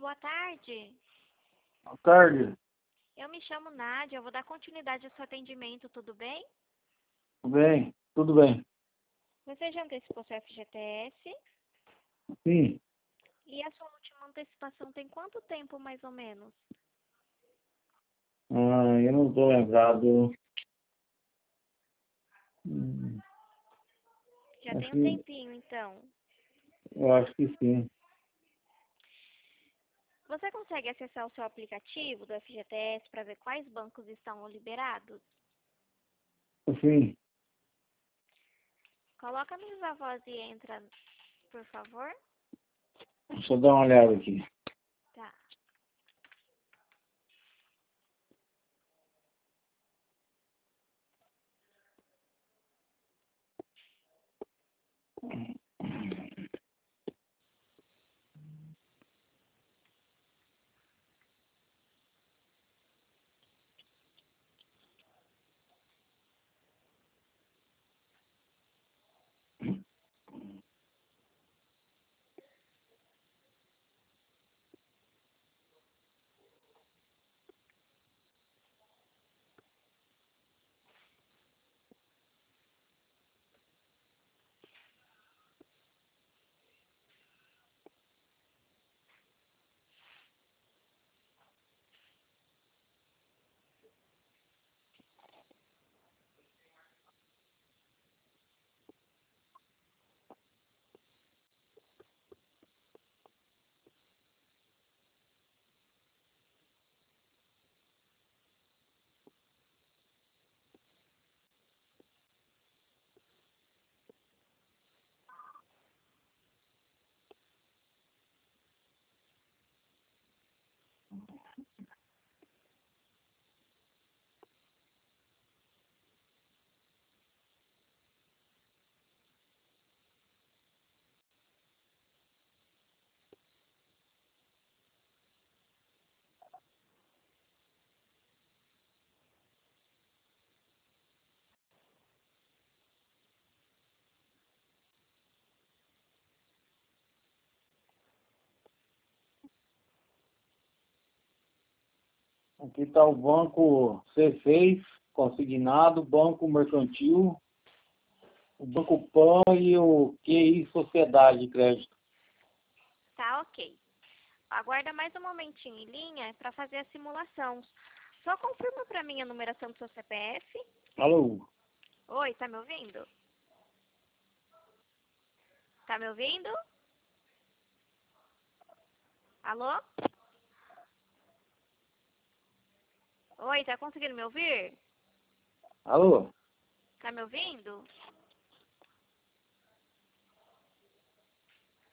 boa tarde. Boa tarde. Eu me chamo Nádia, eu vou dar continuidade ao seu atendimento, tudo bem? Tudo bem? Tudo bem. Você já antecipou seu FGTS? Sim. E a sua última antecipação tem quanto tempo, mais ou menos? Eu não estou lembrado. Já tem um tempinho, então. Eu acho que sim. Você consegue acessar o seu aplicativo do FGTS para ver quais bancos estão liberados? Sim. Coloca no Viva Voz e entra, por favor. Deixa eu dar uma olhada aqui. Tá. Aqui está o Banco C6, consignado, Banco Mercantil, o Banco PAN e o QI Sociedade de Crédito. Tá, ok. Aguarda mais um momentinho em linha para fazer a simulação. Só confirma para mim a numeração do seu CPF. Alô? Oi, tá me ouvindo? Tá me ouvindo? Alô? Oi, tá conseguindo me ouvir? Alô? Tá me ouvindo?